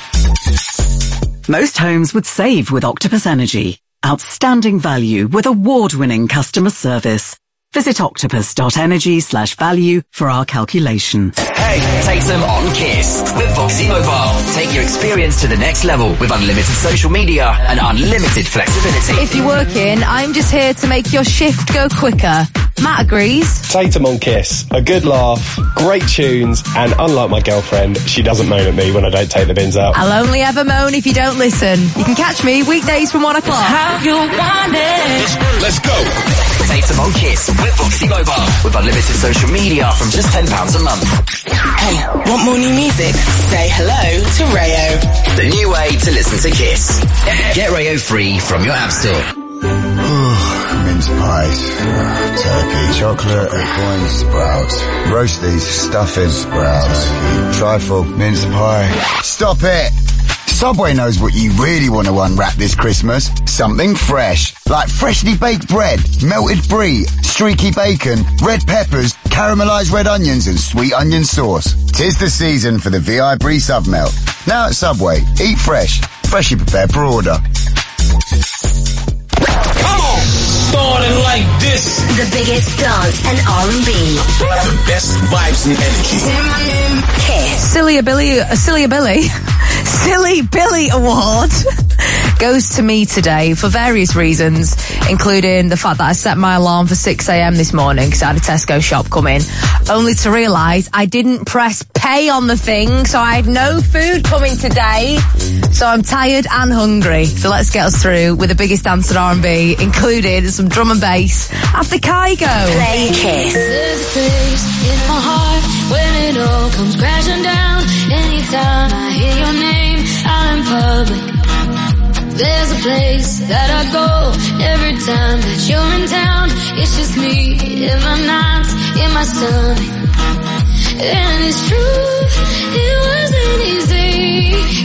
Most homes would save with Octopus Energy. Outstanding value with award-winning customer service. Visit octopus.energy slash value for our calculation. Hey, take them on Kiss with Voxy Mobile. Take your experience to the next level with unlimited social media and unlimited flexibility. If you're working, I'm just here to make your shift go quicker. Matt agrees. Tatum on Kiss. A good laugh, great tunes, and unlike my girlfriend, she doesn't moan at me when I don't take the bins out. I'll only ever moan if you don't listen. You can catch me weekdays from one o'clock. How you want it? Let's go. Tatum on Kiss with Voxy Mobile with unlimited social media from just ten pounds a month. Hey, want more new music? Say hello to Rayo. The new way to listen to Kiss. Get Rayo free from your app store. Mince pies, turkey, chocolate, coins, sprouts, roasties, stuffing, sprouts, trifle, mince pie. Stop it! Subway knows what you really want to unwrap this Christmas. Something fresh, like freshly baked bread, melted brie, streaky bacon, red peppers, caramelised red onions and sweet onion sauce. Tis the season for the V I Brie Sub Melt. Now at Subway, eat fresh, freshly prepared per order. Starting like this. The biggest dance and R and B. The best vibes and energy. Kiss. Silly Billy, uh, Silly Billy, Silly Billy Award goes to me today for various reasons, including the fact that I set my alarm for six a.m. this morning because I had a Tesco shop come in, only to realise I didn't press pay on the thing, so I had no food coming today. So I'm tired and hungry. So let's get us through with the biggest dance and R and B, including some drum and bass after Kygo. Play Kiss. There's a place in my heart when it all comes crashing down. Anytime I hear your name out in public, there's a place that I go every time that you're in town. It's just me in my nights, in my stomach. And it's true, it wasn't easy.